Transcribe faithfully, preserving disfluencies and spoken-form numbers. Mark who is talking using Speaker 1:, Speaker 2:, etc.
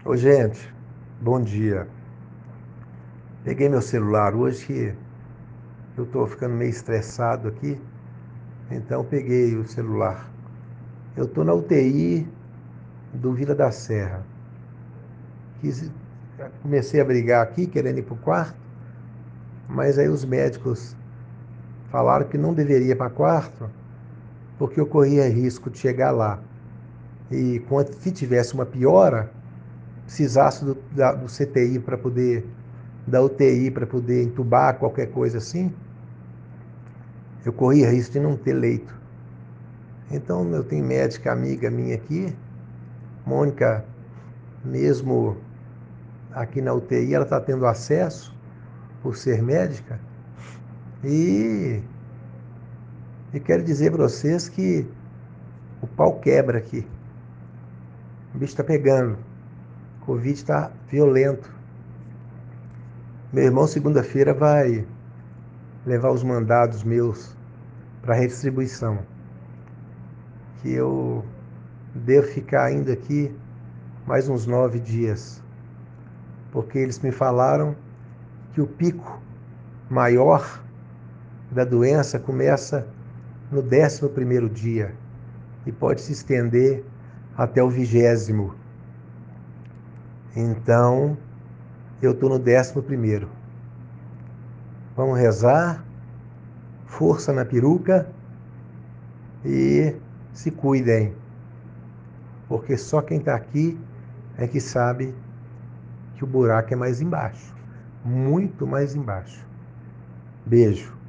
Speaker 1: Ô, gente, bom dia. Peguei meu celular hoje que eu tô ficando meio estressado aqui, então peguei o celular. Eu tô na U T I do Vila da Serra. Quis- Comecei a brigar aqui, querendo ir pro quarto, mas aí os médicos falaram que não deveria ir para quarto, porque eu corria risco de chegar lá. E quando se tivesse uma piora, precisasse do, da- do C T I para poder, da U T I para poder entubar, qualquer coisa assim, eu corria risco de não ter leito. Então eu tenho médica amiga minha aqui, Mônica, mesmo aqui na U T I, ela está tendo acesso por ser médica. E, e quero dizer para vocês que o pau quebra aqui. O bicho está pegando. O Covid está violento. Meu irmão, segunda-feira, vai levar os mandados meus para redistribuição. Que eu devo ficar ainda aqui mais uns nove dias. Porque eles me falaram que o pico maior da doença começa no décimo primeiro dia e pode se estender até o vigésimo. Então, eu estou no décimo primeiro. Vamos rezar, força na peruca e se cuidem, porque só quem está aqui é que sabe que o buraco é mais embaixo, muito mais embaixo. Beijo.